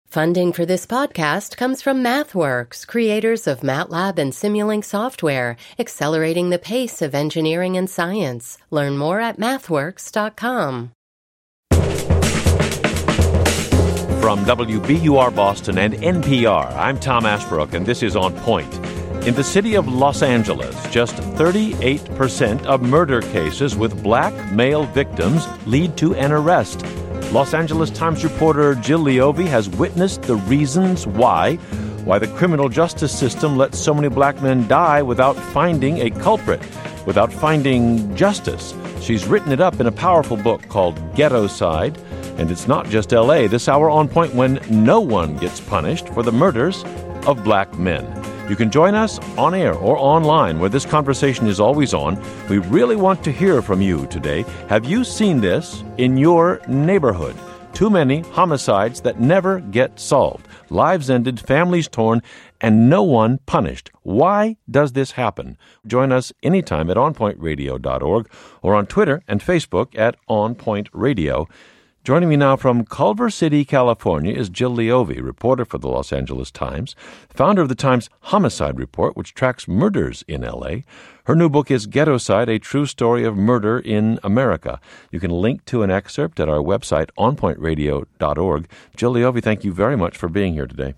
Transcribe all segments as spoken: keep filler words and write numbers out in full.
Funding for this podcast comes from MathWorks, creators of MATLAB and Simulink software, accelerating the pace of engineering and science. Learn more at mathworks dot com. From W B U R Boston and N P R, I'm Tom Ashbrook, and this is On Point. In the city of Los Angeles, just thirty-eight percent of murder cases with black male victims lead to an arrest. Los Angeles Times reporter Jill Leovy has witnessed the reasons why, why the criminal justice system lets so many black men die without finding a culprit, without finding justice. She's written it up in a powerful book called Ghettoside, and it's not just L A. This hour On Point when no one gets punished for the murders of black men. You can join us on air or online, where this conversation is always on. We really want to hear from you today. Have you seen this in your neighborhood? Too many homicides that never get solved. Lives ended, families torn, and no one punished. Why does this happen? Join us anytime at on point radio dot org or on Twitter and Facebook at On Point Radio. Joining me now from Culver City, California, is Jill Leovy, reporter for the Los Angeles Times, founder of the Times Homicide Report, which tracks murders in L A. Her new book is Ghettoside, a true story of murder in America. You can link to an excerpt at our website, on point radio dot org. Jill Leovy, thank you very much for being here today.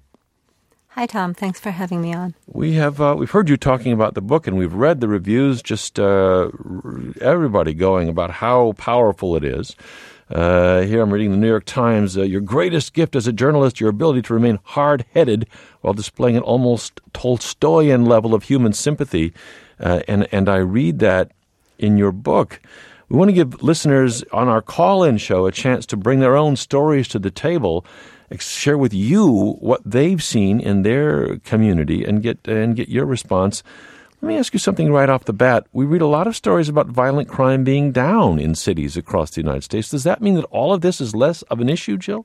Hi, Tom. Thanks for having me on. We have uh, we've heard you talking about the book, and we've read the reviews. Just uh, everybody going about how powerful it is. Uh, here I'm reading the New York Times. Uh, your greatest gift as a journalist, your ability to remain hard-headed while displaying an almost Tolstoyan level of human sympathy. Uh, and, and I read that in your book. We want to give listeners on our call-in show a chance to bring their own stories to the table, share with you what they've seen in their community, and get and get your response. Let me ask you something right off the bat. We read a lot of stories about violent crime being down in cities across the United States. Does that mean that all of this is less of an issue, Jill?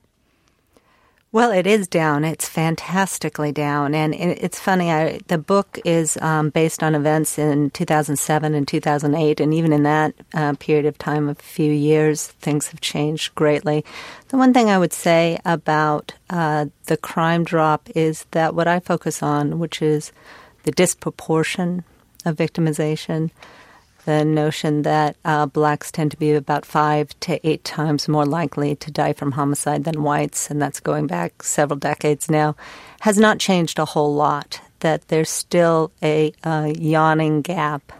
Well, it is down. It's fantastically down. And it's funny, I, the book is um, based on events in two thousand seven and two thousand eight, and even in that uh, period of time, a few years, things have changed greatly. The one thing I would say about uh, the crime drop is that what I focus on, which is the disproportion of victimization, the notion that uh, blacks tend to be about five to eight times more likely to die from homicide than whites, and that's going back several decades now, has not changed a whole lot, that there's still a uh, yawning gap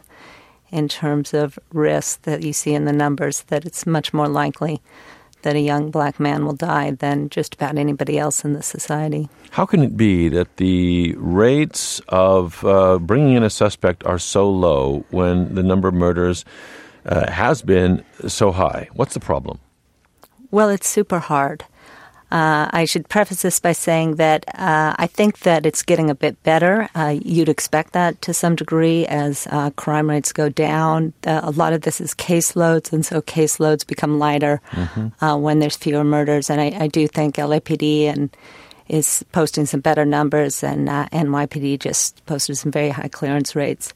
in terms of risk that you see in the numbers, that it's much more likely that a young black man will die than just about anybody else in the society. How can it be that the rates of uh, bringing in a suspect are so low when the number of murders uh, has been so high? What's the problem? Well, it's super hard. Uh, I should preface this by saying that uh, I think that it's getting a bit better. Uh, you'd expect that to some degree as uh, crime rates go down. Uh, a lot of this is caseloads, and so caseloads become lighter mm-hmm. uh, when there's fewer murders. And I, I do think L A P D and is posting some better numbers, and uh, N Y P D just posted some very high clearance rates.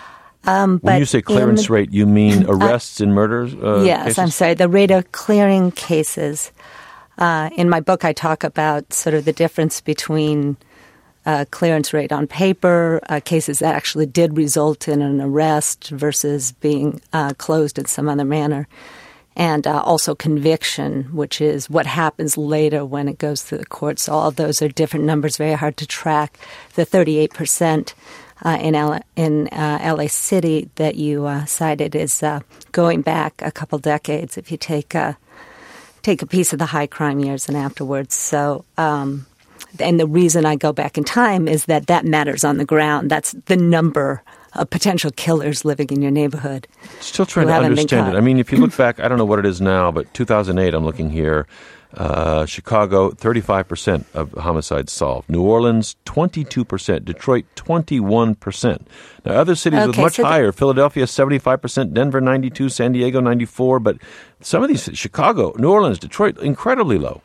Um, when you say clearance the, rate, you mean arrests uh, in murders? Uh, yes, cases? I'm sorry. The rate of clearing cases. Uh, in my book, I talk about sort of the difference between uh, clearance rate on paper, uh, cases that actually did result in an arrest versus being uh, closed in some other manner, and uh, also conviction, which is what happens later when it goes through the courts. So all of those are different numbers, very hard to track. The thirty-eight percent uh, in, L- in uh, L A City that you uh, cited is uh, going back a couple decades if you take uh, take a piece of the high crime years and afterwards. So, um, and the reason I go back in time is that that matters on the ground. That's the number of potential killers living in your neighborhood. Still trying to understand it. I mean, if you look back, I don't know what it is now, but two thousand eight, I'm looking here, uh, Chicago, thirty-five percent of homicides solved. New Orleans, twenty-two percent. Detroit, twenty-one percent. Now, other cities okay, with much so higher, the- Philadelphia, seventy-five percent, Denver, ninety-two, San Diego, ninety-four, but some of these, Chicago, New Orleans, Detroit, incredibly low.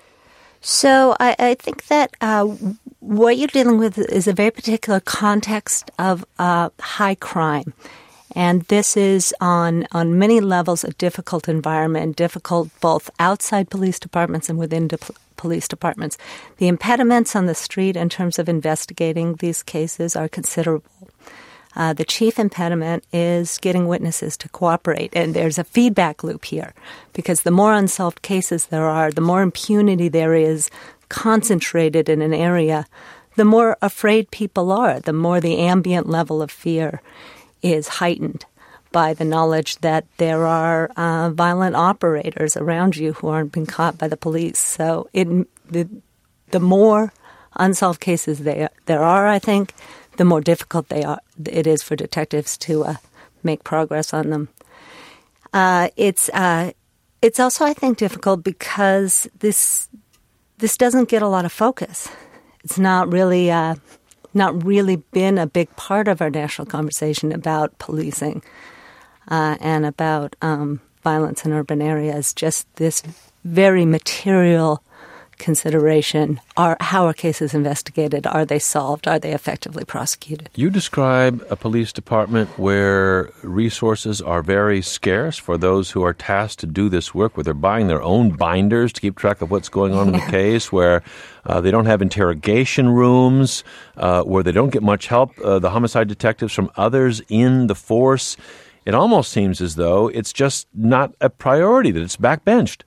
So I, I think that uh, what you're dealing with is a very particular context of uh, high crime. And this is on, on many levels a difficult environment, difficult both outside police departments and within de- police departments. The impediments on the street in terms of investigating these cases are considerable. Uh, the chief impediment is getting witnesses to cooperate, and there's a feedback loop here, because the more unsolved cases there are, the more impunity there is concentrated in an area, the more afraid people are, the more the ambient level of fear is heightened by the knowledge that there are uh, violent operators around you who aren't being caught by the police. So it, the, the more unsolved cases they, there are, I think, the more difficult they are. It is for detectives to uh, make progress on them. Uh, it's uh, it's also, I think, difficult because this this doesn't get a lot of focus. It's not really uh, not really been a big part of our national conversation about policing uh, and about um, violence in urban areas. Just this very material consideration. Are how are cases investigated? Are they solved? Are they effectively prosecuted? You describe a police department where resources are very scarce for those who are tasked to do this work, where they're buying their own binders to keep track of what's going on yeah. in the case, where uh, they don't have interrogation rooms, uh, where they don't get much help, uh, the homicide detectives, from others in the force. It almost seems as though it's just not a priority, that it's backbenched.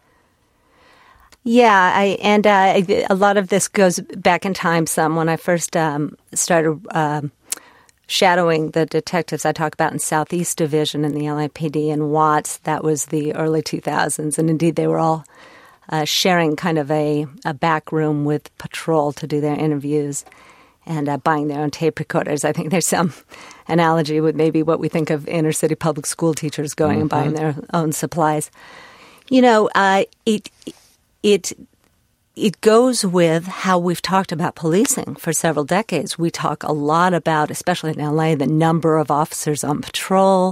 Yeah, I, and uh, a lot of this goes back in time some. When I first um, started um, shadowing the detectives I talk about in Southeast Division in the L A P D in Watts, that was the early two thousands. And indeed, they were all uh, sharing kind of a, a back room with patrol to do their interviews and uh, buying their own tape recorders. I think there's some analogy with maybe what we think of inner city public school teachers going mm-hmm. and buying their own supplies. You know, uh, it... It it goes with how we've talked about policing for several decades. We talk a lot about, especially in L A, the number of officers on patrol,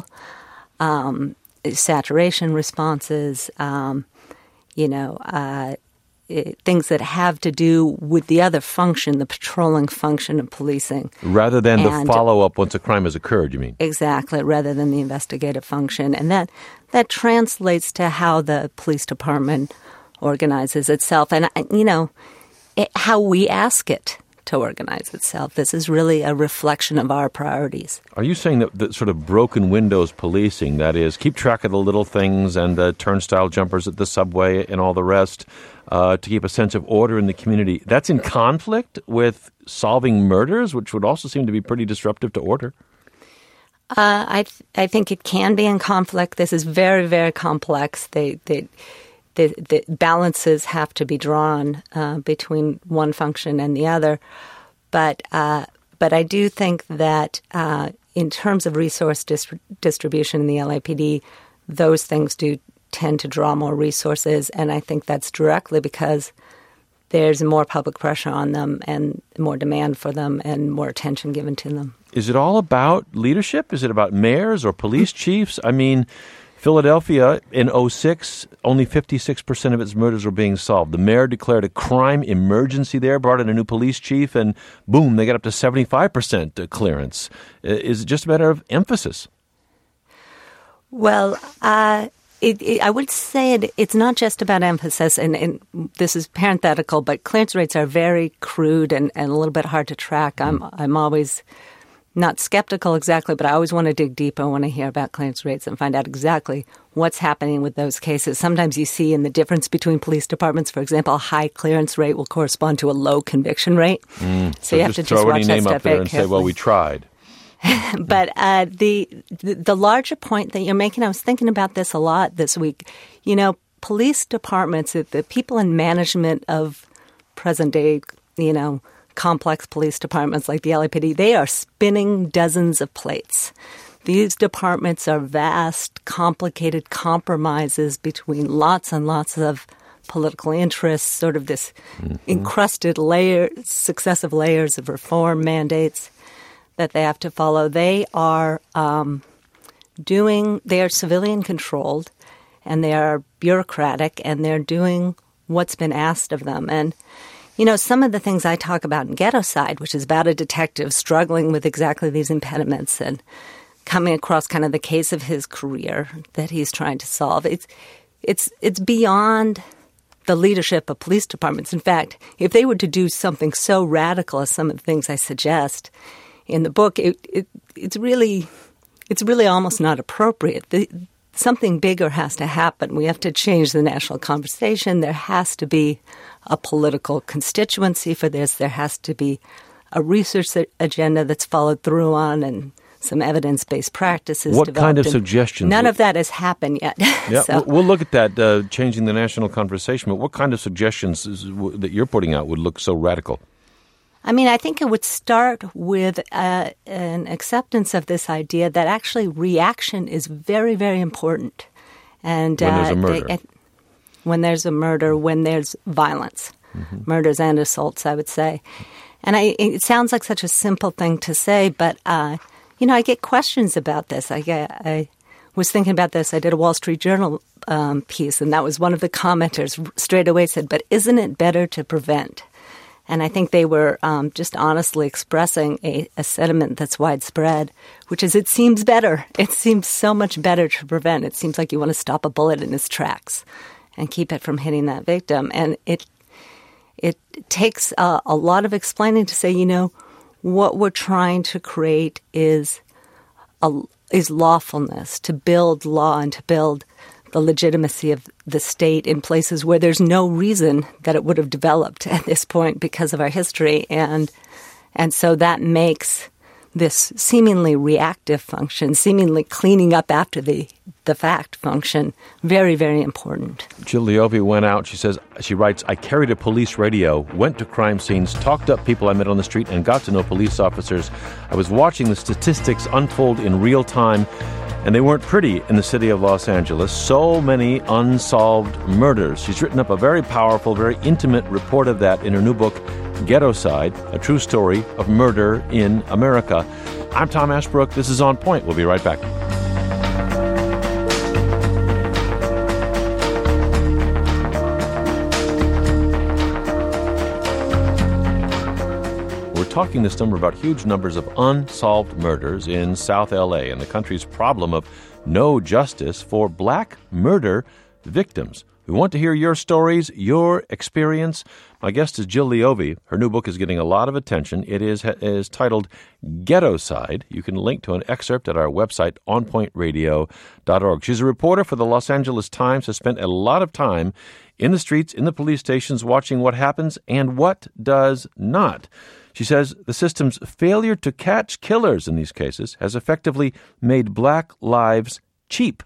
um, saturation responses, um, you know, uh, it, things that have to do with the other function, the patrolling function of policing. Rather than and, the follow-up once a crime has occurred, you mean? Exactly, rather than the investigative function. And that that translates to how the police department organizes itself, and, you know, it, how we ask it to organize itself. This is really a reflection of our priorities. Are you saying that the sort of broken windows policing, that is, keep track of the little things and the turnstile jumpers at the subway and all the rest, uh, to keep a sense of order in the community, that's in conflict with solving murders, which would also seem to be pretty disruptive to order? Uh, I th- I think it can be in conflict. This is very, very complex. They they The, the balances have to be drawn uh, between one function and the other. But uh, but I do think that uh, in terms of resource dis- distribution in the L A P D, those things do tend to draw more resources. And I think that's directly because there's more public pressure on them and more demand for them and more attention given to them. Is it all about leadership? Is it about mayors or police chiefs? I mean, Philadelphia, in oh six, only fifty-six percent of its murders were being solved. The mayor declared a crime emergency there, brought in a new police chief, and boom, they got up to seventy-five percent clearance. Is it just a matter of emphasis? Well, uh, it, it, I would say it, it's not just about emphasis, and, and this is parenthetical, but clearance rates are very crude and, and a little bit hard to track. I'm, I'm always not skeptical exactly, but I always want to dig deeper when I hear about clearance rates and find out exactly what's happening with those cases. Sometimes you see in the difference between police departments, for example, a high clearance rate will correspond to a low conviction rate. Mm. So, so you have to just watch that stuff very carefully. Say, well, we tried. But uh, the, the the larger point that you're making, I was thinking about this a lot this week. You know, police departments, the people in management of present day, you know, complex police departments like the L A P D, they are spinning dozens of plates. These departments are vast, complicated compromises between lots and lots of political interests, sort of this mm-hmm. encrusted layer, successive layers of reform mandates that they have to follow. They are um, doing, they are civilian controlled and they are bureaucratic and they're doing what's been asked of them. And you know, some of the things I talk about in Ghetto Side, which is about a detective struggling with exactly these impediments and coming across kind of the case of his career that he's trying to solve, it's it's it's beyond the leadership of police departments. In fact, if they were to do something so radical as some of the things I suggest in the book, it, it it's really it's really almost not appropriate. The, something bigger has to happen. We have to change the national conversation. There has to be a political constituency for this. There has to be a research agenda that's followed through on, and some evidence-based practices. What kind of suggestions? None of that has happened yet. Yeah, so. We'll look at that, uh, changing the national conversation. But what kind of suggestions is, w- that you're putting out would look so radical? I mean, I think it would start with uh, an acceptance of this idea that actually reaction is very, very important. And when there's a uh, murder. They, when there's a murder, when there's violence, mm-hmm. murders and assaults, I would say. And I, it sounds like such a simple thing to say, but, uh, you know, I get questions about this. I, get, I was thinking about this. I did a Wall Street Journal um, piece, and that was one of the commenters straight away said, but isn't it better to prevent? And I think they were um, just honestly expressing a, a sentiment that's widespread, which is it seems better. It seems so much better to prevent. It seems like you want to stop a bullet in its tracks and keep it from hitting that victim. And it it takes uh, a lot of explaining to say, you know, what we're trying to create is a, is lawfulness, to build law and to build the legitimacy of the state in places where there's no reason that it would have developed at this point because of our history. And and so that makes this seemingly reactive function, seemingly cleaning up after the, the fact function, very, very important. Jill Leovy went out. She says, she writes, I carried a police radio, went to crime scenes, talked up people I met on the street, and got to know police officers. I was watching the statistics unfold in real time, and they weren't pretty in the city of Los Angeles. So many unsolved murders. She's written up a very powerful, very intimate report of that in her new book, Ghettoside, a true story of murder in America. I'm Tom Ashbrook. This is On Point. We'll be right back. We're talking this summer about huge numbers of unsolved murders in South L A and the country's problem of no justice for black murder victims. We want to hear your stories, your experience. My guest is Jill Leovy. Her new book is getting a lot of attention. It is, is titled Ghettoside. You can link to an excerpt at our website, on point radio dot org. She's a reporter for the Los Angeles Times, has spent a lot of time in the streets, in the police stations, watching what happens and what does not. She says the system's failure to catch killers in these cases has effectively made black lives cheap.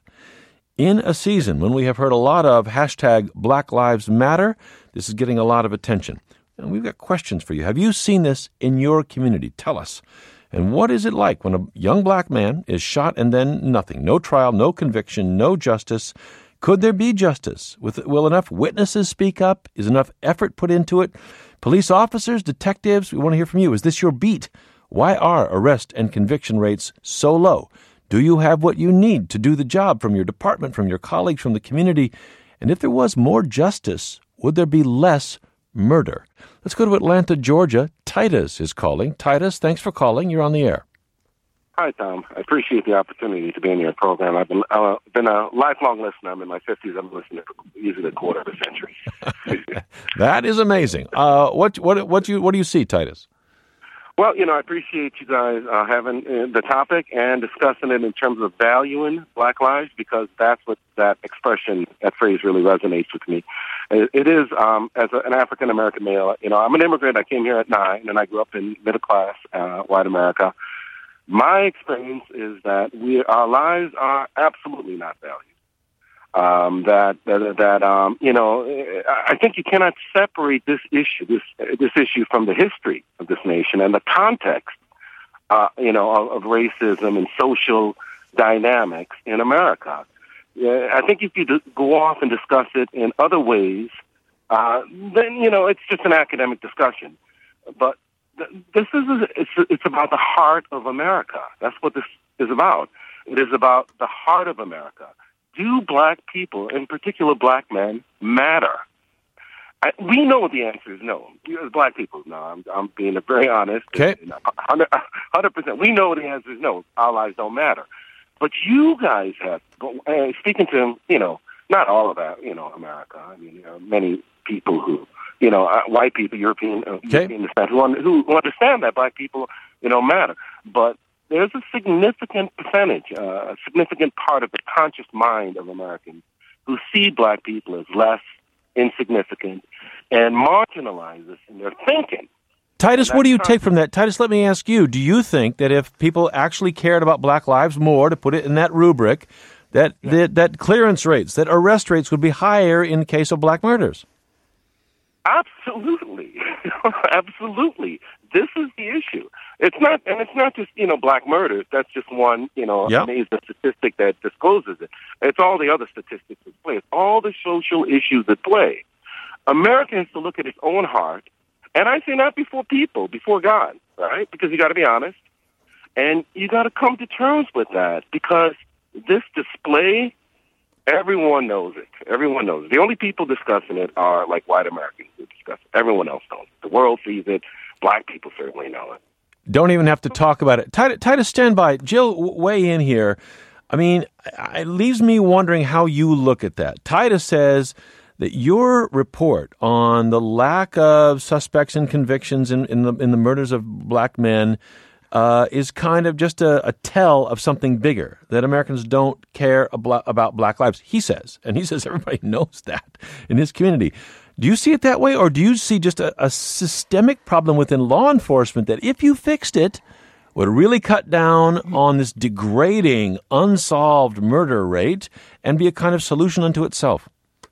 In a season when we have heard a lot of hashtag Black Lives Matter, this is getting a lot of attention. And we've got questions for you. Have you seen this in your community? Tell us. And what is it like when a young black man is shot and then nothing? No trial, no conviction, no justice. Could there be justice? Will enough witnesses speak up? Is enough effort put into it? Police officers, detectives, we want to hear from you. Is this your beat? Why are arrest and conviction rates so low? Do you have what you need to do the job from your department, from your colleagues, from the community? And if there was more justice, would there be less murder? Let's go to Atlanta, Georgia. Titus is calling. Titus, thanks for calling. You're on the air. Hi, Tom. I appreciate the opportunity to be in your program. I've been, uh, been a lifelong listener. I'm in my fifties. I've been listening for easily a quarter of a century. That is amazing. Uh, what, what, what, do you, what do you see, Titus? Well, you know, I appreciate you guys uh, having uh, the topic and discussing it in terms of valuing black lives, because that's what that expression, that phrase really resonates with me. It, it is, um, as a, an African-American male, you know, I'm an immigrant. I came here at nine, and I grew up in middle-class uh, white America. My experience is that we, our lives are absolutely not valued. Um, that, that, that, um, you know, I think you cannot separate this issue, this, this issue from the history of this nation and the context, uh, you know, of, of racism and social dynamics in America. Yeah, I think if you do go off and discuss it in other ways, uh, then, you know, it's just an academic discussion. But th- this is, it's, it's about the heart of America. That's what this is about. It is about the heart of America. Do black people, in particular black men, matter? I, we know the answer is no. As black people, no. I'm, I'm being very honest. Okay. one hundred percent. We know the answer is no. Our lives don't matter. But you guys have, uh, speaking to, you know, not all of that, you know, America. I mean, there are many people who, you know, uh, white people, European, uh, okay. European descent, who, un- who understand that black people, you know, matter. But there's a significant percentage, uh, a significant part of the conscious mind of Americans who see black people as less insignificant and marginalize us in their thinking. Titus, what do you take from that? Titus, let me ask you, do you think that if people actually cared about black lives more, to put it in that rubric, that yeah. that, that clearance rates, that arrest rates would be higher in the case of black murders? Absolutely. Absolutely. This is the issue. It's not, and it's not just, you know, black murders. That's just one, you know, yep. amazing statistic that discloses it. It's all the other statistics at play. It's all the social issues at play. America has to look at its own heart, and I say not before people, before God, right? Because you got to be honest, and you got to come to terms with that, because this display, everyone knows it. Everyone knows it. The only people discussing it are like white Americans who discuss it. Everyone else knows it. The world sees it. Black people certainly know it. Don't even have to talk about it. Titus, Titus, stand by. Jill, weigh in here. I mean, it leaves me wondering how you look at that. Titus says that your report on the lack of suspects and convictions in, in the in the murders of black men uh, is kind of just a, a tell of something bigger, that Americans don't care about, about black lives, he says. And he says everybody knows that in his community. Do you see it that way, or do you see just a, a systemic problem within law enforcement that if you fixed it, would really cut down on this degrading, unsolved murder rate and be a kind of solution unto itself?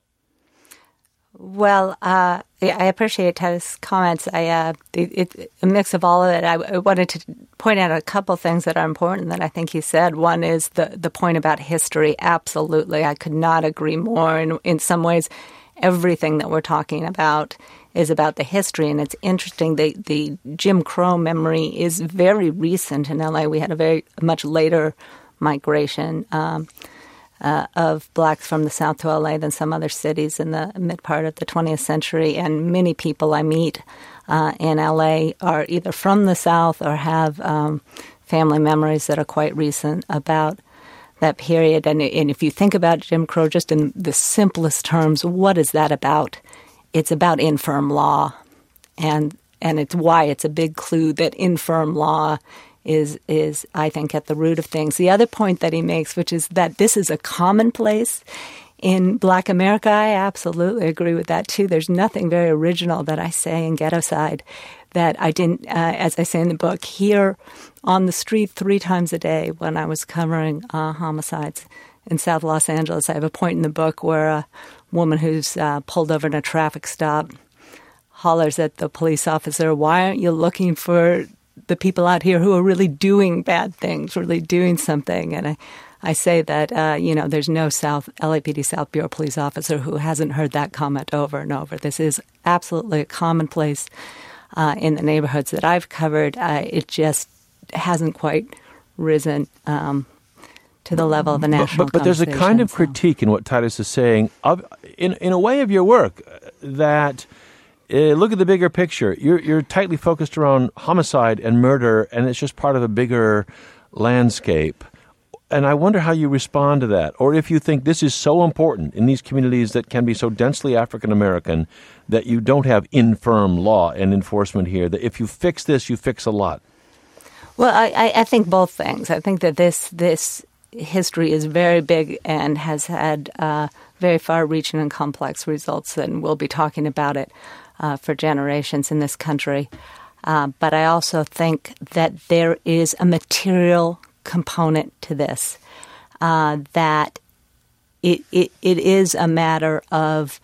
Well, uh, I appreciate Ted's comments. I, uh, it, it, a mix of all of it. I, I wanted to point out a couple things that are important that I think he said. One is the, the point about history. Absolutely. I could not agree more. In, in some ways, everything that we're talking about is about the history. And it's interesting, the, the Jim Crow memory is very recent in L A. We had a very much later migration um Uh, of blacks from the South to L A than some other cities in the mid part of the twentieth century. And many people I meet uh, in L A are either from the South or have um, family memories that are quite recent about that period. And, and if you think about Jim Crow just in the simplest terms, what is that about? It's about infirm law. And, and it's why it's a big clue that infirm law is, is I think, at the root of things. The other point that he makes, which is that this is a commonplace in Black America, I absolutely agree with that, too. There's nothing very original that I say in Ghettoside that I didn't, uh, as I say in the book, hear on the street three times a day when I was covering uh, homicides in South Los Angeles. I have a point in the book where a woman who's uh, pulled over in a traffic stop hollers at the police officer, "Why aren't you looking for the people out here who are really doing bad things, really doing something?" And I, I say that, uh, you know, there's no South L A P D South Bureau police officer who hasn't heard that comment over and over. This is absolutely a commonplace uh, in the neighborhoods that I've covered. Uh, it just hasn't quite risen um, to the level of a national But, but, but there's a kind of so. critique in what Titus is saying, of, in, in a way of your work, that Uh, look at the bigger picture. You're, you're tightly focused around homicide and murder, and it's just part of a bigger landscape. And I wonder how you respond to that, or if you think this is so important in these communities that can be so densely African-American that you don't have infirm law and enforcement here, that if you fix this, you fix a lot. Well, I, I think both things. I think that this this history is very big and has had uh, very far-reaching and complex results, and we'll be talking about it Uh, for generations in this country. Uh, but I also think that there is a material component to this, uh, that it, it it is a matter of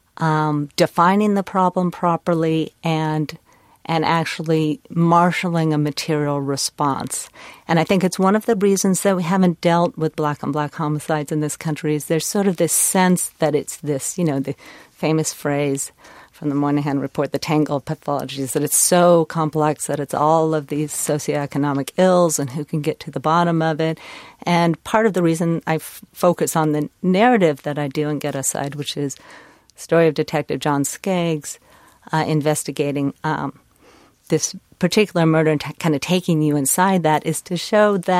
um, defining the problem properly and and actually marshaling a material response. And I think it's one of the reasons that we haven't dealt with black on black homicides in this country is there's sort of this sense that it's this, you know, the famous phrase from the Moynihan Report, the tangle of pathologies, that it's so complex that it's all of these socioeconomic ills and who can get to the bottom of it. And part of the reason I f- focus on the narrative that I do in Ghettoside, which is the story of Detective John Skaggs uh, investigating um, this particular murder and t- kind of taking you inside that, is to show that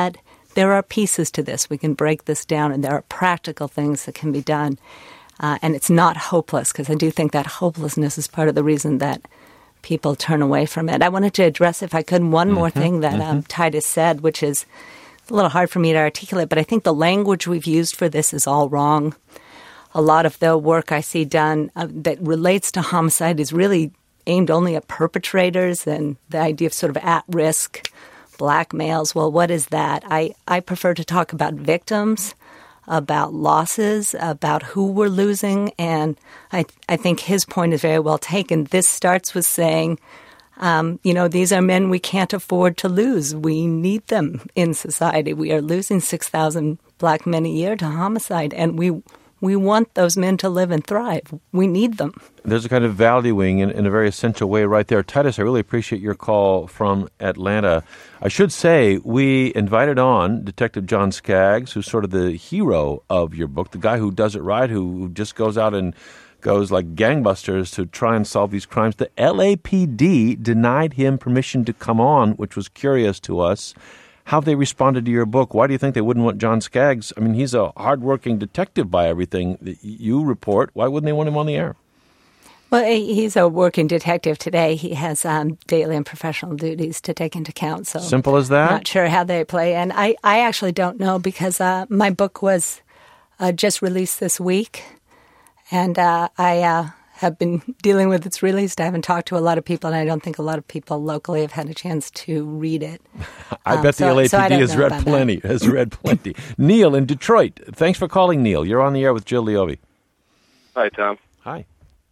there are pieces to this. We can break this down, and there are practical things that can be done. Uh, and it's not hopeless, because I do think that hopelessness is part of the reason that people turn away from it. I wanted to address, if I could, one mm-hmm, more thing that mm-hmm. um, Titus said, which is a little hard for me to articulate, but I think the language we've used for this is all wrong. A lot of the work I see done uh, that relates to homicide is really aimed only at perpetrators, and the idea of sort of at-risk black males. Well, what is that? I, I prefer to talk about victims, about losses, about who we're losing, and I, I think his point is very well taken. This starts with saying, um, you know, these are men we can't afford to lose. We need them in society. We are losing six thousand black men a year to homicide, and we we want those men to live and thrive. We need them. There's a kind of valuing in, in a very essential way right there. Titus, I really appreciate your call from Atlanta. I should say we invited on Detective John Skaggs, who's sort of the hero of your book, the guy who does it right, who just goes out and goes like gangbusters to try and solve these crimes. The L A P D denied him permission to come on, which was curious to us. How have they responded to your book? Why do you think they wouldn't want John Skaggs? I mean, he's a hardworking detective by everything that you report. Why wouldn't they want him on the air? Well, he's a working detective today. He has um, daily and professional duties to take into account. So simple as that? I'm not sure how they play. And I, I actually don't know, because uh, my book was uh, just released this week. And uh, I uh, have been dealing with its release. I haven't talked to a lot of people, and I don't think a lot of people locally have had a chance to read it. I um, bet the so, L A P D so has read plenty. That. Has read plenty. Neil in Detroit. Thanks for calling, Neil. You're on the air with Jill Leovi. Hi, Tom. Hi.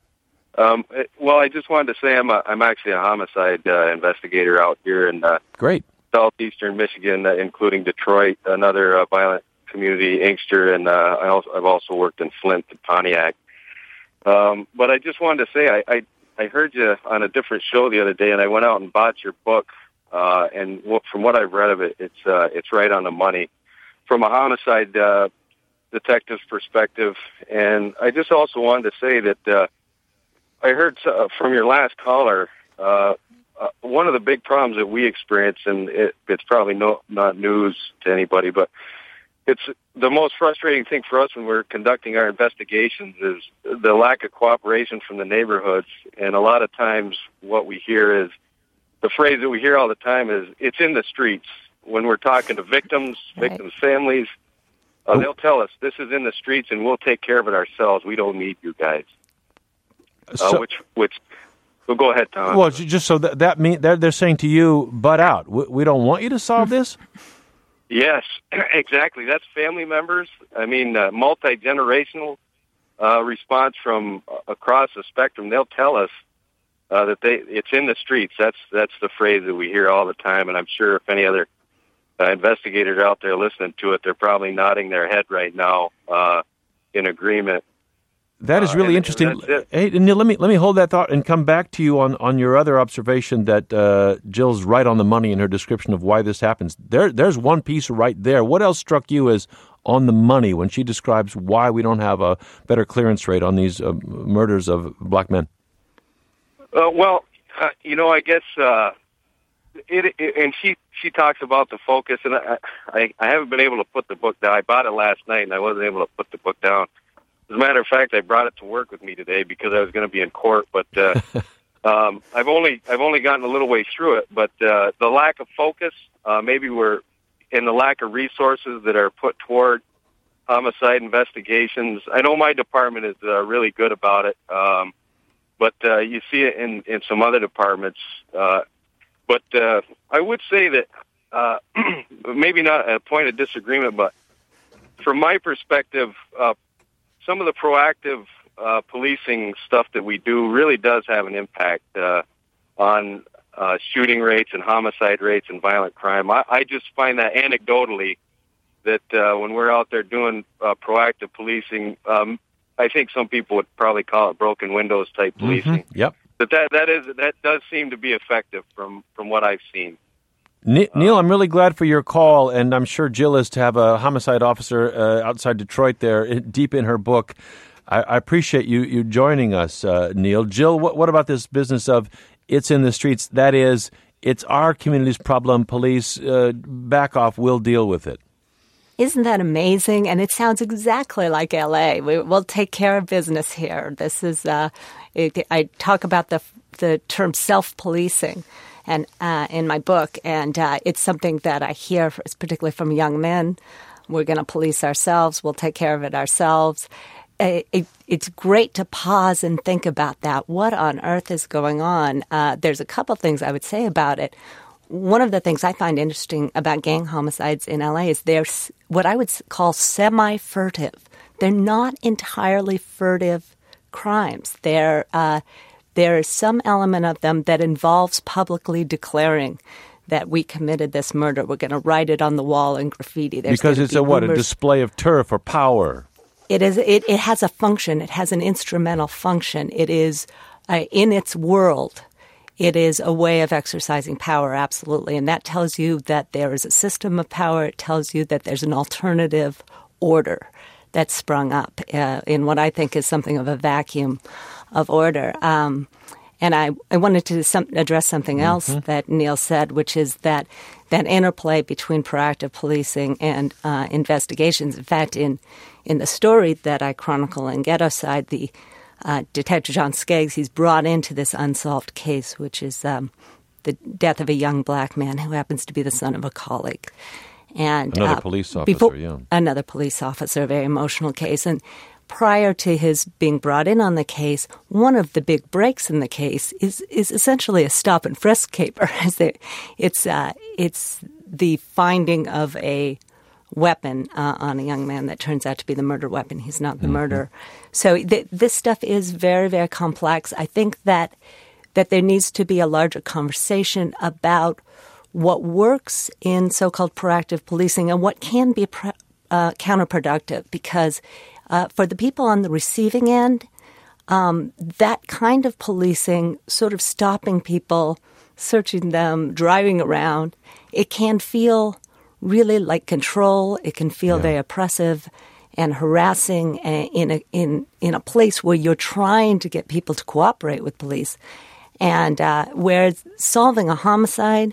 Um, well, I just wanted to say I'm a, I'm actually a homicide uh, investigator out here in uh, Great. southeastern Michigan, uh, including Detroit, another uh, violent community, Inkster, and uh, I also, I've also worked in Flint and Pontiac. Um, but I just wanted to say I, I I heard you on a different show the other day, and I went out and bought your book. Uh, and w- from what I've read of it, it's uh, it's right on the money from a homicide uh, detective's perspective. And I just also wanted to say that uh, I heard uh, from your last caller uh, uh, one of the big problems that we experience, and it, it's probably no, not news to anybody, but it's the most frustrating thing for us when we're conducting our investigations is the lack of cooperation from the neighborhoods. And a lot of times what we hear is, the phrase that we hear all the time is, it's in the streets. When we're talking to victims, right. victims' families, uh, they'll tell us, this is in the streets and we'll take care of it ourselves. We don't need you guys. So, uh, which, which, well, go ahead, Tom. Well, just so that, that mean, they're, they're saying to you, butt out. We, we don't want you to solve this? Yes, exactly. That's family members. I mean, uh, multi-generational uh, response from across the spectrum. They'll tell us uh, that they it's in the streets. That's that's the phrase that we hear all the time. And I'm sure if any other uh, investigators out there listening to it, they're probably nodding their head right now uh, in agreement. That is really uh, and, interesting. And hey, Neil, let me let me hold that thought and come back to you on, on your other observation that uh, Jill's right on the money in her description of why this happens. There, there's one piece right there. What else struck you as on the money when she describes why we don't have a better clearance rate on these uh, murders of black men? Uh, well, uh, you know, I guess, uh, it, it, and she she talks about the focus, and I, I I haven't been able to put the book down. I bought it last night, and I wasn't able to put the book down. As a matter of fact, I brought it to work with me today because I was going to be in court, but uh, um, I've only I've only gotten a little way through it. But uh, the lack of focus, uh, maybe we're in the lack of resources that are put toward homicide investigations. I know my department is uh, really good about it, um, but uh, you see it in, in some other departments. Uh, but uh, I would say that uh, maybe not a point of disagreement, but from my perspective, uh, some of the proactive uh, policing stuff that we do really does have an impact uh, on uh, shooting rates and homicide rates and violent crime. I, I just find that anecdotally that uh, when we're out there doing uh, proactive policing, um, I think some people would probably call it broken windows type policing. Mm-hmm. Yep. But that that is that does seem to be effective from, from what I've seen. Neil, I'm really glad for your call, and I'm sure Jill is to have a homicide officer uh, outside Detroit there, deep in her book. I, I appreciate you you joining us, uh, Neil. Jill, what, what about this business of it's in the streets? That is, it's our community's problem. Police, uh, back off. We'll deal with it. isn't that amazing? And it sounds exactly like L A. We, we'll take care of business here. This is, uh, it, I talk about the the term self-policing and uh, in my book, and uh, it's something that I hear, particularly from young men. We're going to police ourselves. We'll take care of it ourselves. It, it, it's great to pause and think about that. What on earth is going on? Uh, there's a couple things I would say about it. One of the things I find interesting about gang homicides in L A is they're what I would call semi-furtive. They're not entirely furtive crimes. They're, uh, there is some element of them that involves publicly declaring that we committed this murder. We're going to write it on the wall in graffiti. There's because it's be a what? rumors. A display of turf or power. It is. It, it has a function. It has an instrumental function. It is uh, in its world. It is a way of exercising power, absolutely. And that tells you that there is a system of power. It tells you that there's an alternative order that's sprung up uh, in what I think is something of a vacuum of order. Um, and I, I wanted to some, address something else mm-hmm. that Neil said, which is that that interplay between proactive policing and uh, investigations. In fact, in in the story that I chronicle in Ghetto-Side, the Uh, Detective John Skeggs, he's brought into this unsolved case, which is um, the death of a young black man who happens to be the son of a colleague. And Another uh, police officer, before, yeah. Another police officer, a very emotional case. And prior to his being brought in on the case, one of the big breaks in the case is is essentially a stop and frisk caper. It's, uh, it's the finding of a weapon uh, on a young man that turns out to be the murder weapon. He's not the mm-hmm. murderer. So th- this stuff is very, very complex. I think that that there needs to be a larger conversation about what works in so-called proactive policing and what can be pre- uh, counterproductive. Because uh, for the people on the receiving end, um, that kind of policing, sort of stopping people, searching them, driving around, it can feel really like control. It can feel yeah. very oppressive and harassing in a in in a place where you're trying to get people to cooperate with police. And uh, where solving a homicide,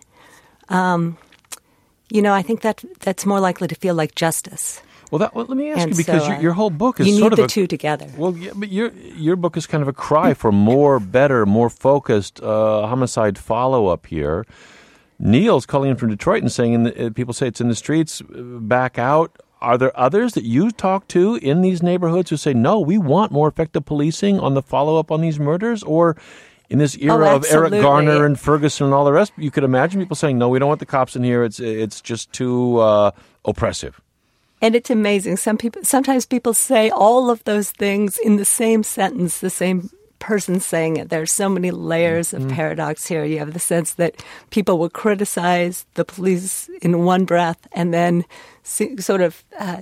um, you know, I think that that's more likely to feel like justice. Well, that, well let me ask and you, because so, uh, your, your whole book is you sort need of the a, two together. Well, yeah, but your your book is kind of a cry for more, better, more focused uh, homicide follow-up here. Neil's calling in from Detroit and saying, in the, uh, people say it's in the streets, uh, back out. Are there others that you talk to in these neighborhoods who say, no, we want more effective policing on the follow-up on these murders? Or in this era oh, of Eric Garner and Ferguson and all the rest, you could imagine people saying, no, we don't want the cops in here. It's it's just too uh, oppressive. And it's amazing. Some people, sometimes people say all of those things in the same sentence, the same person saying it. There's so many layers of mm-hmm. paradox here. You have the sense that people will criticize the police in one breath and then see, sort of uh,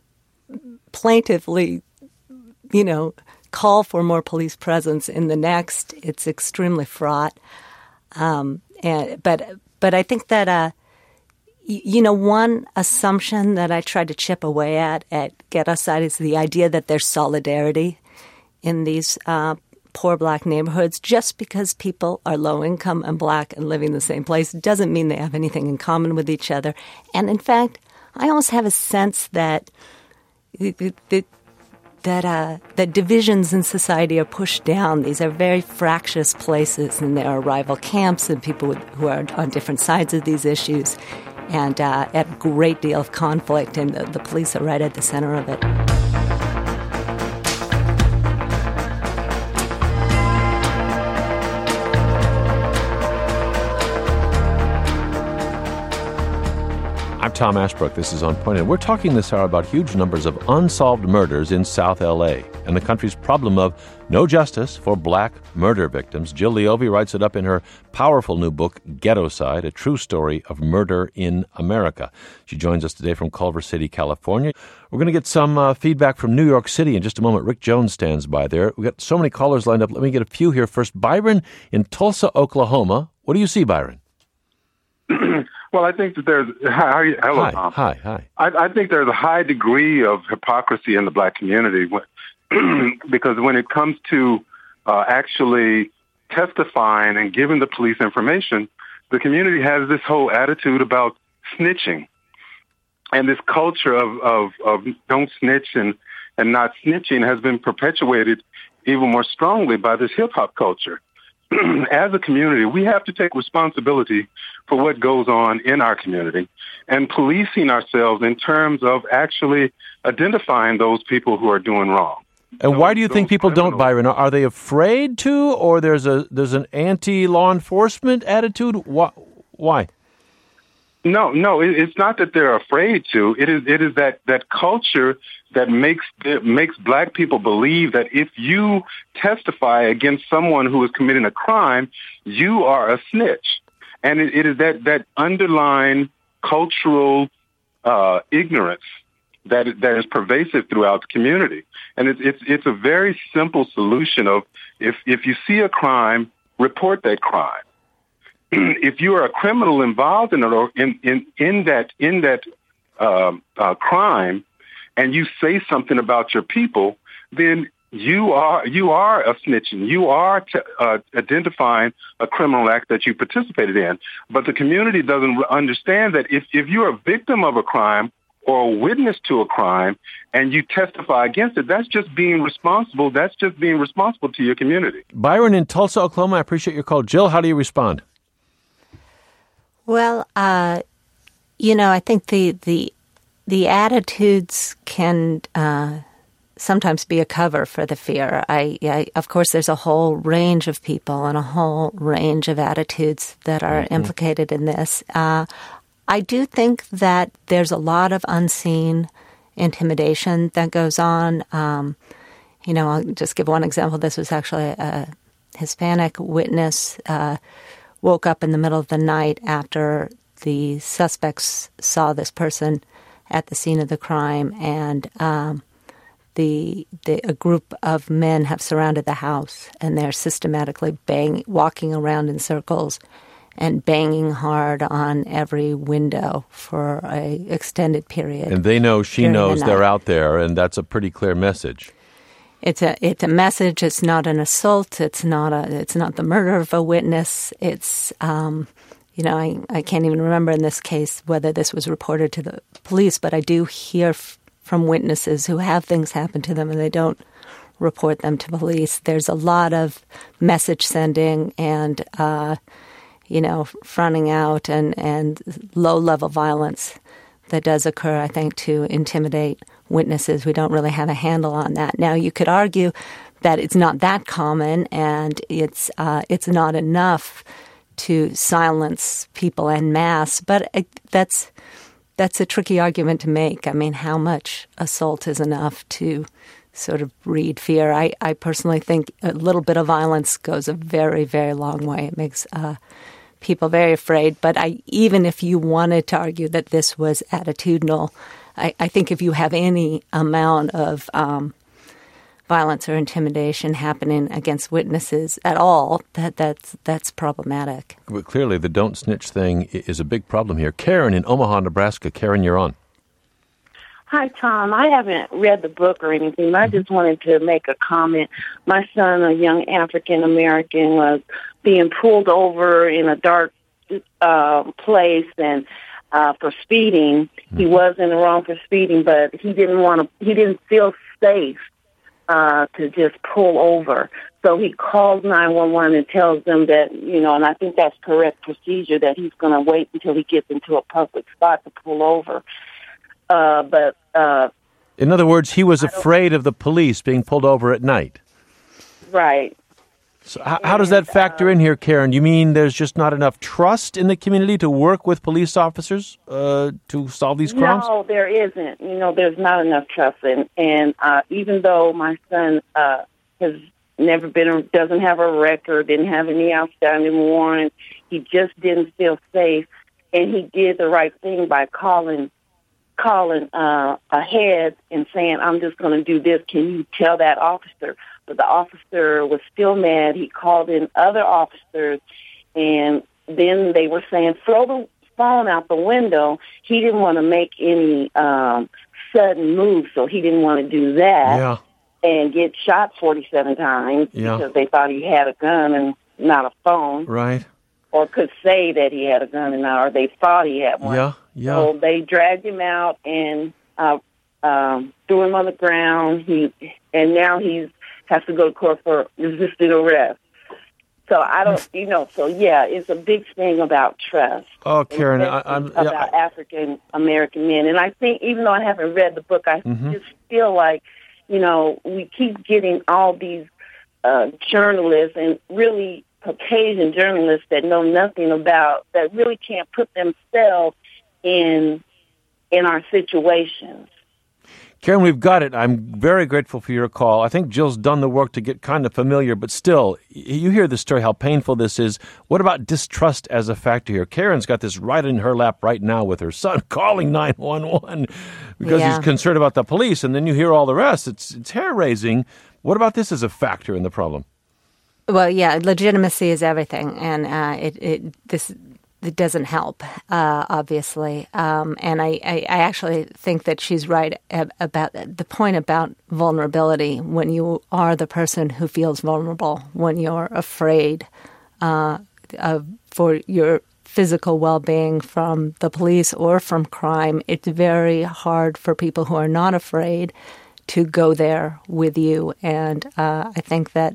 plaintively, you know, call for more police presence in the next. It's extremely fraught. Um, and, but but I think that, uh, y- you know, one assumption that I try to chip away at at Ghetto-Side is the idea that there's solidarity in these uh poor black neighborhoods. Just because people are low income and black and living in the same place doesn't mean they have anything in common with each other. And in fact, I almost have a sense that that that, uh, that divisions in society are pushed down. These are very fractious places, and there are rival camps and people with, who are on different sides of these issues, and uh, a great deal of conflict, and the, the police are right at the center of it. I'm Tom Ashbrook. This is On Point, and we're talking this hour about huge numbers of unsolved murders in South L A and the country's problem of no justice for black murder victims. Jill Leovy writes it up in her powerful new book, Ghetto-Side, a true story of murder in America. She joins us today from Culver City, California. We're going to get some uh, feedback from New York City in just a moment. Rick Jones stands by there. We've got so many callers lined up. Let me get a few here first. Byron in Tulsa, Oklahoma. What do you see, Byron? Well, I think that there's hi, hello, hi, Tom. Hi, hi. I, I think there's a high degree of hypocrisy in the black community because when it comes to uh, actually testifying and giving the police information, the community has this whole attitude about snitching. and this culture of, of, of don't snitch and, and not snitching has been perpetuated even more strongly by this hip-hop culture. As a community, we have to take responsibility for what goes on in our community and policing ourselves in terms of actually identifying those people who are doing wrong. And those, why do you think people criminals. don't, Byron? Are they afraid to, or there's a there's an anti-law enforcement attitude? Why? No, no, it's not that they're afraid to. It is it is that, that culture that makes that makes black people believe that if you testify against someone who is committing a crime, you are a snitch. And it, it is that, that underlying cultural uh, ignorance that that is pervasive throughout the community. And it's it's it's a very simple solution of if if you see a crime, report that crime. If you are a criminal involved in it or in, in, in that in that uh, uh, crime, and you say something about your people, then you are you are a snitching. You are t- uh, identifying a criminal act that you participated in. But the community doesn't understand that if, if you're a victim of a crime or a witness to a crime and you testify against it, that's just being responsible. That's just being responsible to your community. Byron in Tulsa, Oklahoma, I appreciate your call. Jill, how do you respond? Well, uh, you know, I think the the the attitudes can uh, sometimes be a cover for the fear. I, I, of course, there's a whole range of people and a whole range of attitudes that are mm-hmm. implicated in this. Uh, I do think that there's a lot of unseen intimidation that goes on. Um, you know, I'll just give one example. This was actually a Hispanic witness. Uh, woke up in the middle of the night after the suspects saw this person at the scene of the crime, and um, the, the a group of men have surrounded the house, and they're systematically bang, walking around in circles and banging hard on every window for a extended period. And they know she knows the they're out there, and that's a pretty clear message. It's a it's a message. It's not an assault. It's not a it's not the murder of a witness. It's um, you know I, I can't even remember in this case whether this was reported to the police, but I do hear f- from witnesses who have things happen to them and they don't report them to police. There's a lot of message sending and uh, you know fronting out and and low level violence that does occur, I think, to intimidate witnesses. We don't really have a handle on that. Now, you could argue that it's not that common and it's uh, it's not enough to silence people en masse, but that's that's a tricky argument to make. I mean, how much assault is enough to sort of breed fear? I, I personally think a little bit of violence goes a very, very long way. It makes uh, people very afraid. But I, even if you wanted to argue that this was attitudinal, I, I think if you have any amount of um, violence or intimidation happening against witnesses at all, that that's that's problematic. But clearly, the don't snitch thing is a big problem here. Karen in Omaha, Nebraska. Karen, you're on. Hi, Tom. I haven't read the book or anything, but I just wanted to make a comment. My son, a young African-American, was being pulled over in a dark uh, place and uh, for speeding. Mm-hmm. He was in the wrong for speeding, but he didn't want to. He didn't feel safe uh, to just pull over. So he calls nine one one and tells them that, you know, and I think that's correct procedure, that he's going to wait until he gets into a public spot to pull over. Uh, but uh, in other words, he was afraid of the police being pulled over at night. Right. So how, how does that factor uh, in here, Karen? You mean there's just not enough trust in the community to work with police officers uh, to solve these crimes? No, there isn't. You know, there's not enough trust. And, and uh, even though my son uh, has never been, doesn't have a record, didn't have any outstanding warrants, he just didn't feel safe. And he did the right thing by calling calling uh, ahead and saying, I'm just going to do this. Can you tell that officer? But the officer was still mad. He called in other officers, and then they were saying, throw the phone out the window. He didn't want to make any um, sudden moves, so he didn't want to do that yeah. and get shot forty-seven times yeah. because they thought he had a gun and not a phone. Right. Or could say that he had a gun and not, or they thought he had one. Yeah. Yeah. So they dragged him out and uh, um, threw him on the ground. He and now he's has to go to court for resisting arrest. So I don't, you know. So yeah, it's a big thing about trust. Oh, Karen, I, I'm about yeah, African American men, and I think even though I haven't read the book, I mm-hmm. just feel like, you know, we keep getting all these uh, journalists and really Caucasian journalists that know nothing about, that really can't put themselves in in our situations. Karen, we've got it. I'm very grateful for your call. I think Jill's done the work to get kind of familiar, but still, you hear the story, how painful this is. What about distrust as a factor here? Karen's got this right in her lap right now with her son calling nine one one because yeah. he's concerned about the police, and then you hear all the rest. It's, it's hair-raising. What about this as a factor in the problem? Well, yeah, legitimacy is everything, and uh, it, it this it doesn't help, uh, obviously. Um, and I, I, I actually think that she's right ab- about the point about vulnerability. When you are the person who feels vulnerable, when you're afraid uh, of for your physical well-being from the police or from crime, it's very hard for people who are not afraid to go there with you. And uh, I think that,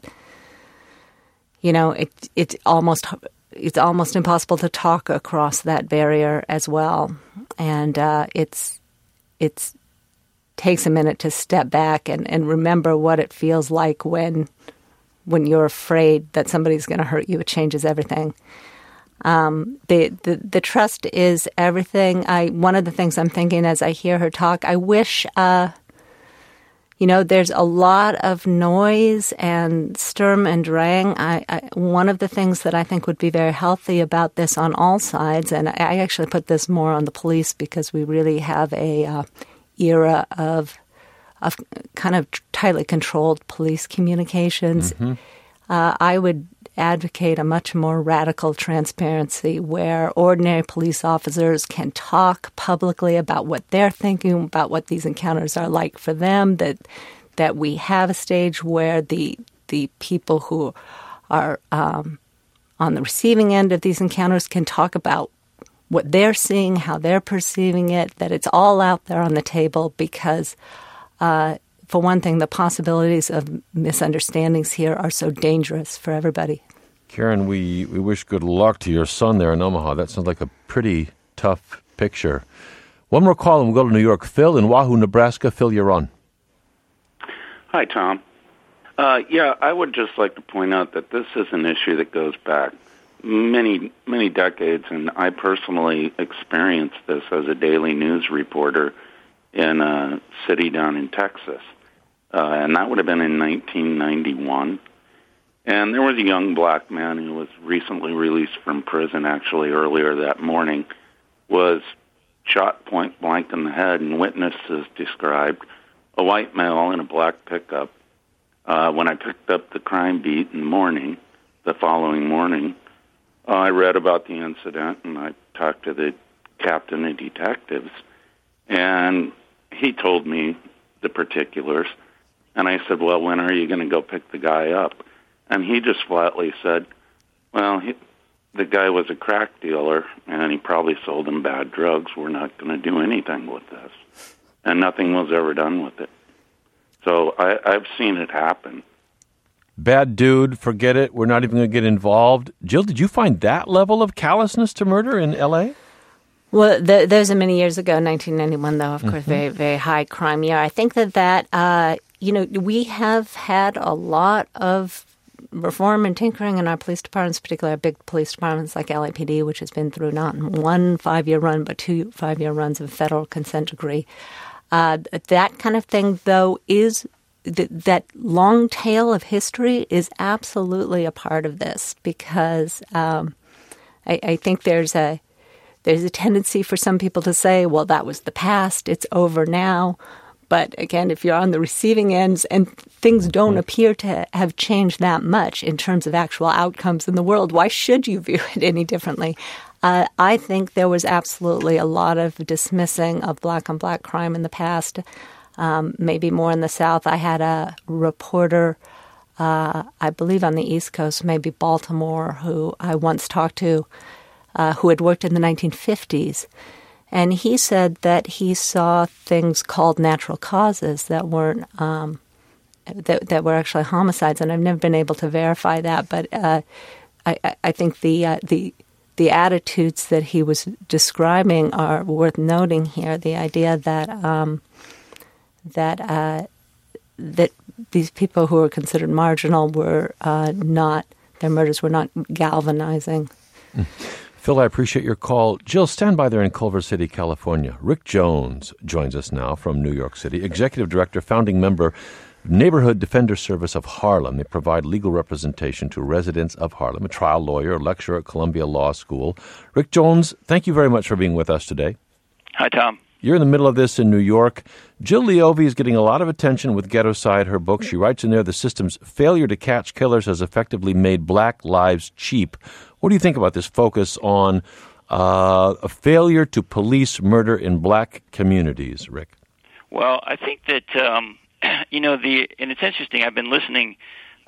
you know, it, it's almost it's almost impossible to talk across that barrier as well. And uh, it's it's takes a minute to step back and, and remember what it feels like when when you're afraid that somebody's going to hurt you. It changes everything. Um, the, the the trust is everything. I one of the things I'm thinking as I hear her talk, I wish. Uh, You know, there's a lot of noise and Sturm and Drang. I, I, one of the things that I think would be very healthy about this on all sides, and I actually put this more on the police because we really have a uh, era of of kind of tightly controlled police communications. Mm-hmm. Uh, I would advocate a much more radical transparency where ordinary police officers can talk publicly about what they're thinking, about what these encounters are like for them, that that we have a stage where the the people who are um, on the receiving end of these encounters can talk about what they're seeing, how they're perceiving it, that it's all out there on the table because uh, for one thing, the possibilities of misunderstandings here are so dangerous for everybody. Karen, we, we wish good luck to your son there in Omaha. That sounds like a pretty tough picture. One more call and we'll go to New York. Phil in Wahoo, Nebraska. Phil, you're on. Hi, Tom. Uh, yeah, I would just like to point out that this is an issue that goes back many, many decades, and I personally experienced this as a daily news reporter in a city down in Texas. Uh, and that would have been in nineteen ninety-one. And there was a young black man who was recently released from prison, actually earlier that morning, was shot point blank in the head, and witnesses described a white male in a black pickup. Uh, when I picked up the crime beat in the morning, the following morning, uh, I read about the incident, and I talked to the captain of detectives, and he told me the particulars. And I said, well, when are you going to go pick the guy up? And he just flatly said, well, he, the guy was a crack dealer, and he probably sold him bad drugs. We're not going to do anything with this. And nothing was ever done with it. So I, I've seen it happen. Bad dude, forget it. We're not even going to get involved. Jill, did you find that level of callousness to murder in L A? Well, the, those are many years ago, nineteen ninety-one, though, of course, Mm-hmm. very, very high crime year. I think that that, uh, you know, we have had a lot of reform and tinkering in our police departments, particularly our big police departments like L A P D, which has been through not one five-year run, but two five-year runs of federal consent decree. Uh, that kind of thing, though, is th- that long tail of history is absolutely a part of this because um, I, I think there's a there's a tendency for some people to say, well, that was the past, it's over now. But again, if you're on the receiving ends and things don't appear to have changed that much in terms of actual outcomes in the world, why should you view it any differently? Uh, I think there was absolutely a lot of dismissing of black-on-black crime in the past, um, maybe more in the South. I had a reporter, uh, I believe on the East Coast, maybe Baltimore, who I once talked to, uh, who had worked in the nineteen fifties. And he said that he saw things called natural causes that weren't um, that that were actually homicides, and I've never been able to verify that. But uh, I, I think the uh, the the attitudes that he was describing are worth noting here. The idea that um, that uh, that these people who were considered marginal were uh, not their murders were not galvanizing. Mm. Phil, I appreciate your call. Jill, stand by there in Culver City, California. Rick Jones joins us now from New York City, Executive Director, founding member, Neighborhood Defender Service of Harlem. They provide legal representation to residents of Harlem, a trial lawyer, lecturer at Columbia Law School. Rick Jones, thank you very much for being with us today. Hi, Tom. You're in the middle of this in New York. Jill Leovy is getting a lot of attention with Ghettocide, her book. She writes in there, the system's failure to catch killers has effectively made black lives cheap. What do you think about this focus on uh, a failure to police murder in black communities, Rick? Well, I think that, um, you know, the and it's interesting. I've been listening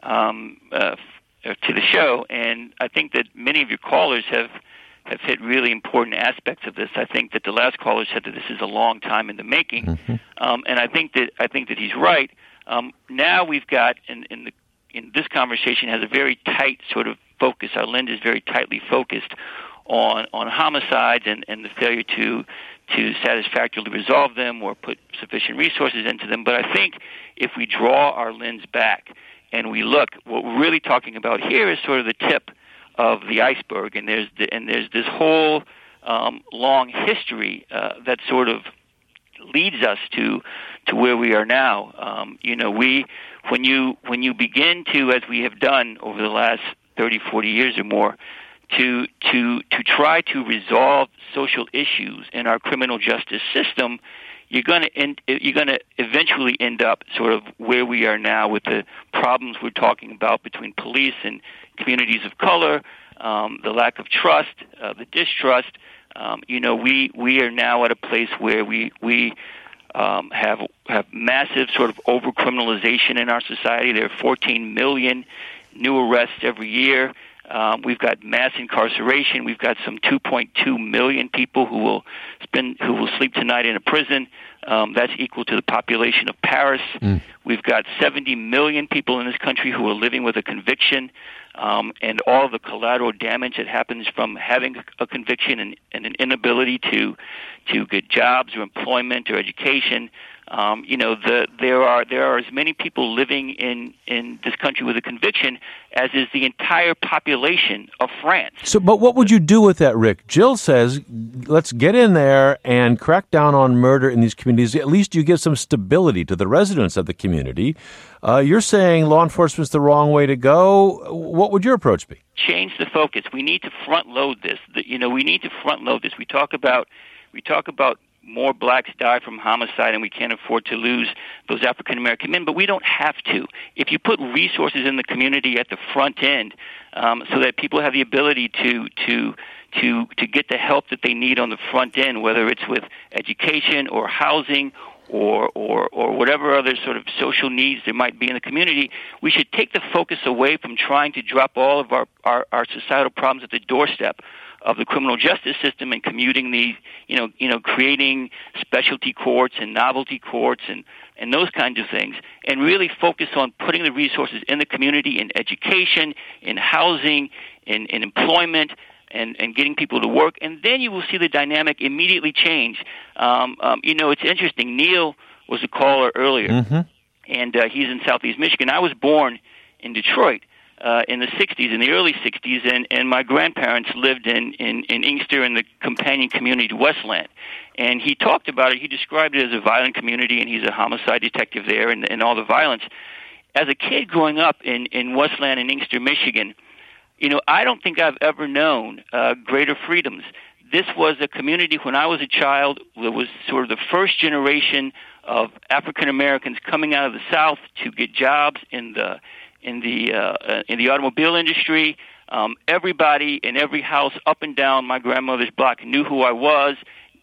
um, uh, to the show, and I think that many of your callers have have hit really important aspects of this. I think that the last caller said that this is a long time in the making, mm-hmm. um, and I think that I think that he's right. Um, now we've got in, in the in this conversation has a very tight sort of focus. Our lens is very tightly focused on on homicides and, and the failure to to satisfactorily resolve them or put sufficient resources into them. But I think if we draw our lens back and we look, what we're really talking about here is sort of the tip of the iceberg, and there's the, and there's this whole um, long history uh, that sort of leads us to to where we are now. Um, you know, we when you when you begin to, as we have done over the last thirty, forty years or more, to to to try to resolve social issues in our criminal justice system, you're going to end, you're going to eventually end up sort of where we are now with the problems we're talking about between police and communities of color, um, the lack of trust, uh, the distrust. Um, you know, we we are now at a place where we we um, have have massive sort of overcriminalization in our society. There are fourteen million new arrests every year. Um, we've got mass incarceration. We've got some two point two million people who will spend who will sleep tonight in a prison. Um, that's equal to the population of Paris. Mm. We've got seventy million people in this country who are living with a conviction, um, and all the collateral damage that happens from having a conviction and, and an inability to to get jobs or employment or education. Um, you know, the, there are there are as many people living in, in this country with a conviction as is the entire population of France. So, but what would you do with that, Rick? Jill says, let's get in there and crack down on murder in these communities. At least you give some stability to the residents of the community. Uh, you're saying law enforcement's the wrong way to go. What would your approach be? Change the focus. We need to front load this. The, you know, we need to front load this. We talk about we talk about. more blacks die from homicide, and we can't afford to lose those African-American men, but we don't have to. If you put resources in the community at the front end um, so that people have the ability to to to to get the help that they need on the front end, whether it's with education or housing or or or whatever other sort of social needs there might be in the community, we should take the focus away from trying to drop all of our, our, our societal problems at the doorstep of the criminal justice system and commuting the, you know, you know, creating specialty courts and novelty courts and, and those kinds of things, and really focus on putting the resources in the community, in education, in housing, in, in employment, and, and getting people to work. And then you will see the dynamic immediately change. Um, um, you know, it's interesting. Neil was a caller earlier, mm-hmm. and uh, he's in Southeast Michigan. I was born in Detroit. Uh, in the sixties, in the early sixties, and, and my grandparents lived in, in, in Inkster in the companion community to Westland. And he talked about it. He described it as a violent community, and he's a homicide detective there and, and all the violence. As a kid growing up in, in Westland and Inkster, Michigan, you know, I don't think I've ever known uh, greater freedoms. This was a community when I was a child. It was sort of the first generation of African Americans coming out of the South to get jobs in the in the uh, in the automobile industry. Um, everybody in every house up and down my grandmother's block knew who I was.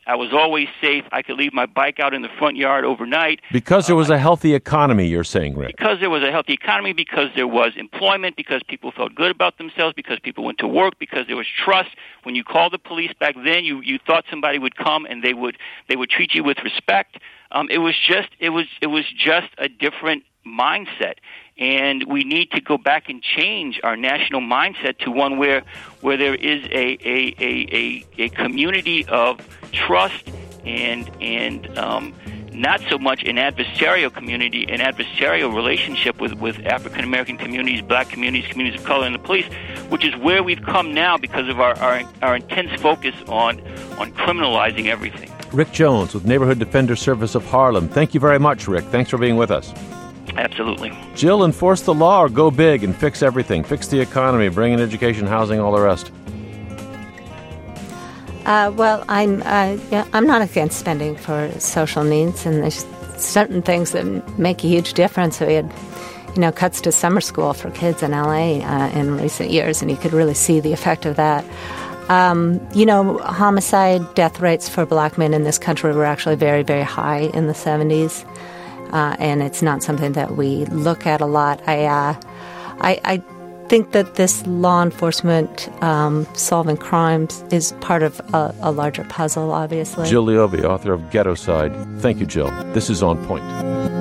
I was always safe. I could leave my bike out in the front yard overnight. Because there was a healthy economy, you're saying, Rick. Because there was a healthy economy, because there was employment, because people felt good about themselves, because people went to work, because there was trust. When you called the police back then, you, you thought somebody would come and they would they would treat you with respect. Um, it was just it was it was just a different mindset. And we need to go back and change our national mindset to one where where there is a a, a, a, a community of trust and and um, not so much an adversarial community, an adversarial relationship with, with African American communities, black communities, communities of color, and the police, which is where we've come now because of our, our, our intense focus on on criminalizing everything. Rick Jones with Neighborhood Defender Service of Harlem. Thank you very much, Rick. Thanks for being with us. Absolutely. Jill, enforce the law or go big and fix everything. Fix the economy, bring in education, housing, all the rest. Uh, well, I'm uh, yeah, I'm not against spending for social needs, and there's certain things that make a huge difference. So we had, you know, cuts to summer school for kids in L A uh, in recent years, and you could really see the effect of that. Um, you know, homicide death rates for black men in this country were actually very, very high in the seventies. Uh, and it's not something that we look at a lot. I, uh, I, I think that this law enforcement um, solving crimes is part of a, a larger puzzle, obviously. Jill Leobe, author of Ghetto Side. Thank you, Jill. This is On Point.